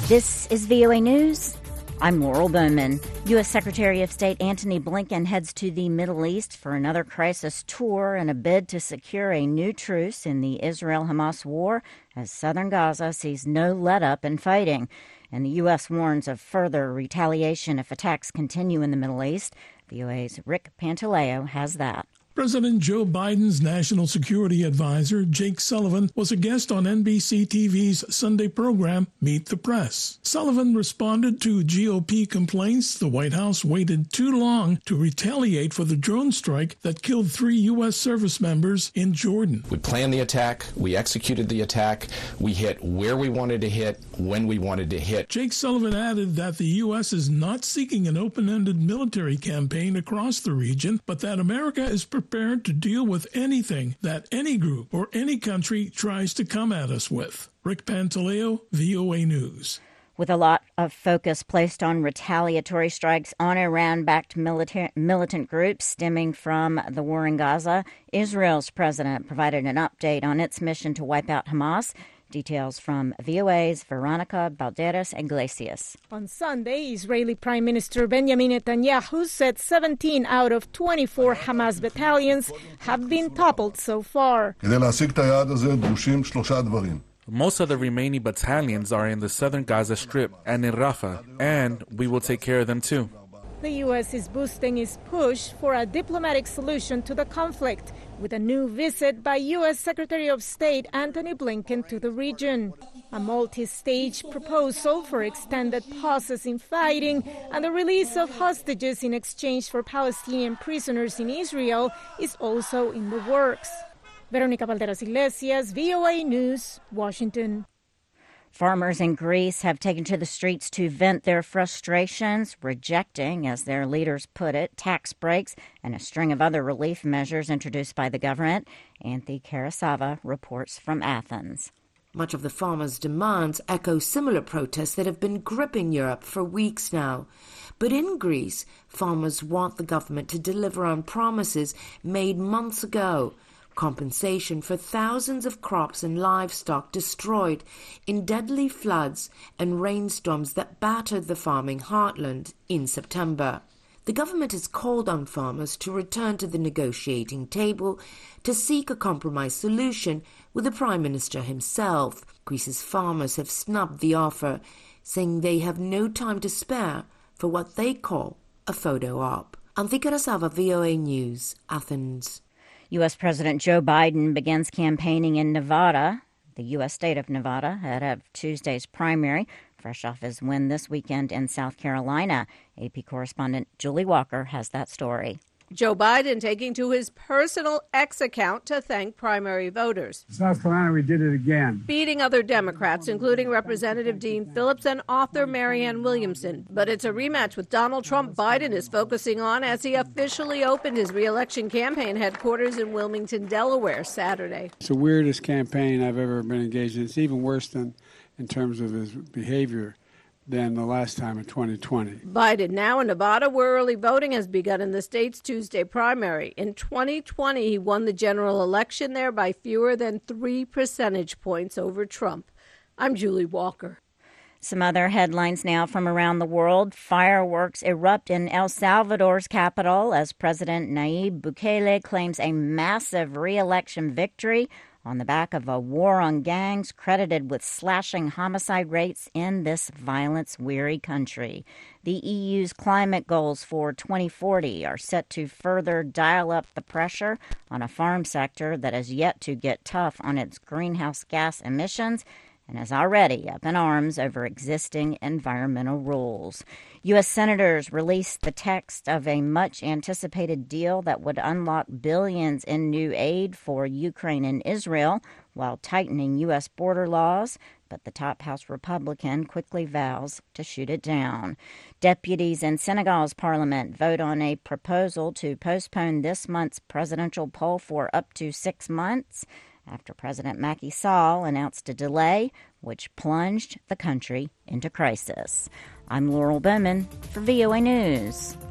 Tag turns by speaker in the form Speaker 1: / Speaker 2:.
Speaker 1: This is VOA News. I'm Laurel Bowman. U.S. Secretary of State Antony Blinken heads to the Middle East for another crisis tour in a bid to secure a new truce in the Israel-Hamas war as southern Gaza sees no let-up in fighting. And the U.S. warns of further retaliation if attacks continue in the Middle East. VOA's Rick Pantaleo has that.
Speaker 2: President Joe Biden's national security advisor, Jake Sullivan, was a guest on NBC TV's Sunday program, Meet the Press. Sullivan responded to GOP complaints the White House waited too long to retaliate for the drone strike that killed 3 U.S. service members in Jordan.
Speaker 3: We planned the attack. We executed the attack. We hit where we wanted to hit, when we wanted to hit.
Speaker 2: Jake Sullivan added that the U.S. is not seeking an open-ended military campaign across the region, but that America is prepared to deal with anything that any group or any country tries to come at us with. Rick Pantaleo, VOA News.
Speaker 1: With a lot of focus placed on retaliatory strikes on Iran-backed militant groups stemming from the war in Gaza, Israel's president provided an update on its mission to wipe out Hamas. Details from VOA's Veronica Balderas Iglesias.
Speaker 4: On Sunday, Israeli Prime Minister Benjamin Netanyahu said 17 out of 24 Hamas battalions have been toppled so far.
Speaker 5: Most
Speaker 6: of the remaining battalions are in the southern Gaza Strip and in Rafah, and we will take care of them too.
Speaker 4: The U.S. is boosting its push for a diplomatic solution to the conflict with a new visit by U.S. Secretary of State Antony Blinken to the region. A multi-stage proposal for extended pauses in fighting and the release of hostages in exchange for Palestinian prisoners in Israel is also in the works. Veronica Balderas Iglesias, VOA News, Washington.
Speaker 1: Farmers in Greece have taken to the streets to vent their frustrations, rejecting, as their leaders put it, tax breaks and a string of other relief measures introduced by the government. Anthi Karasava reports from Athens.
Speaker 7: Much of the farmers' demands echo similar protests that have been gripping Europe for weeks now. But in Greece, farmers want the government to deliver on promises made months ago. Compensation for thousands of crops and livestock destroyed in deadly floods and rainstorms that battered the farming heartland in September. The government has called on farmers to return to the negotiating table to seek a compromise solution with the Prime Minister himself. Greece's farmers have snubbed the offer, saying they have no time to spare for what they call a photo op. Anthi Karasava, VOA News, Athens.
Speaker 1: U.S. President Joe Biden begins campaigning in Nevada, the U.S. state of Nevada, ahead of Tuesday's primary, fresh off his win this weekend in South Carolina. AP correspondent Julie Walker has that story.
Speaker 8: Joe Biden taking to his personal X account to thank primary voters.
Speaker 9: South Carolina, we did it again.
Speaker 8: Beating other Democrats, including Representative Dean Phillips and author Marianne Williamson. But it's a rematch with Donald Trump Biden is focusing on as he officially opened his re-election campaign headquarters in Wilmington, Delaware, Saturday.
Speaker 9: It's the weirdest campaign I've ever been engaged in. It's even worse than in terms of his behavior than the last time in 2020.
Speaker 8: Biden now in Nevada, where early voting has begun in the state's Tuesday primary. In 2020, he won the general election there by fewer than 3 percentage points over Trump. I'm Julie Walker.
Speaker 1: Some other headlines now from around the world. Fireworks erupt in El Salvador's capital as President Nayib Bukele claims a massive re-election victory on the back of a war on gangs credited with slashing homicide rates in this violence-weary country. The EU's climate goals for 2040 are set to further dial up the pressure on a farm sector that has yet to get tough on its greenhouse gas emissions and is already up in arms over existing environmental rules. U.S. senators released the text of a much-anticipated deal that would unlock billions in new aid for Ukraine and Israel while tightening U.S. border laws, but the top House Republican quickly vows to shoot it down. Deputies in Senegal's parliament vote on a proposal to postpone this month's presidential poll for up to 6 months, after President Macky Sall announced a delay, which plunged the country into crisis. I'm Laurel Bowman for VOA News.